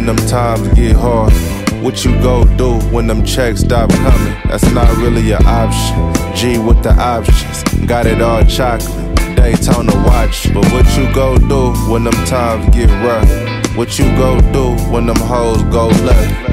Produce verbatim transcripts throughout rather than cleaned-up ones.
when them times get hard? What you go do when them checks stop coming? That's not really an option. G with the options, got it all chocolate, Daytona watch. But what you go do when them times get rough? What you go do when them hoes go left?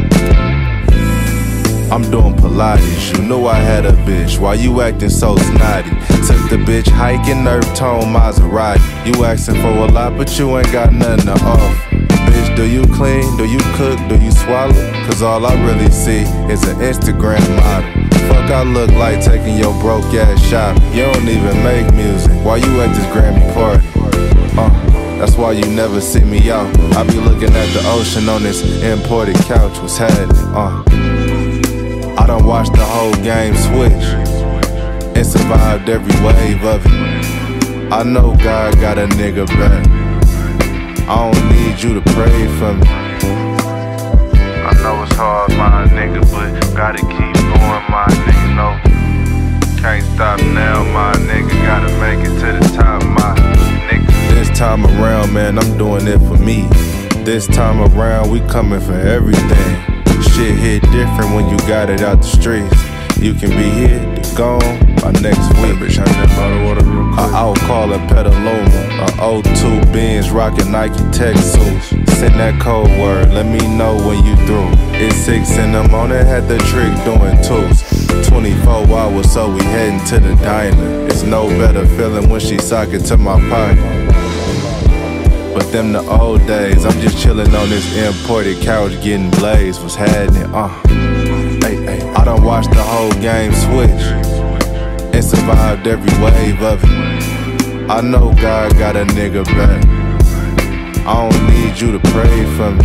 I'm doing Pilates, you knew I had a bitch. Why you acting so snotty? Took the bitch hiking, Nerve Tone Maserati. You asking for a lot, but you ain't got nothing to offer. Bitch, do you clean? Do you cook? Do you swallow? Cause all I really see is an Instagram model. Fuck I look like taking your broke ass shop. You don't even make music. Why you at this Grammy party? Uh, that's why you never see me out. I be looking at the ocean on this imported couch. What's happening? Uh. I done watched the whole game switch and survived every wave of it. I know God got a nigga back. I don't need you to pray for me. I know it's hard, my nigga, but gotta keep going, my nigga. No, can't stop now, my nigga. Gotta make it to the top, my nigga. This time around, man, I'm doing it for me. This time around, we coming for everything. Shit hit different when you got it out the streets. You can be hit, gone by next week. Bitch, I just bought a water real quick. I out call a Petaluma, a oh two Benz rockin' Nike tech suits. Send that code word, let me know when you through. It's six in the morning, had the trick doing twos. twenty-four hours, so we heading to the diner. It's no better feeling when she sock it to my pocket. But them the old days, I'm just chillin' on this imported couch getting blazed. What's happening? Uh, hey, hey. I done watched the whole game switch and survived every wave of it. I know God got a nigga back. I don't need you to pray for me.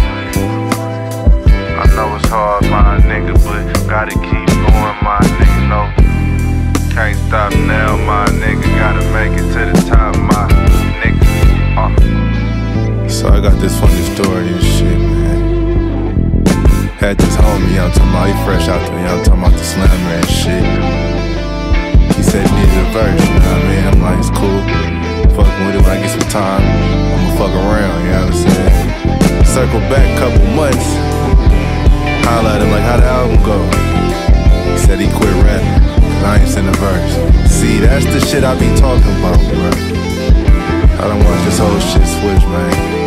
I know it's hard, my nigga, but gotta keep going, my nigga. No, can't stop now, my nigga. Gotta make it to the top, my nigga. Uh. So I got this funny story and shit, man. Had this homie, I'm talking about, he fresh out there, I'm talking about the slammer and shit. He said he needed a verse, you know what I mean? I'm like, it's cool. Fucking with it when I get some time, I'ma fuck around, you know what I'm saying? Circle back a couple months, holla at him like, how the album go? He said he quit rapping, cause I ain't send a verse. See, that's the shit I be talking about, bro. I done watch this whole shit switch, man.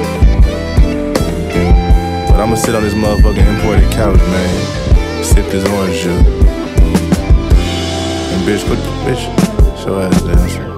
But I'ma sit on this motherfucking imported couch, man. Sip this orange juice. And bitch, put, bitch, show ass down.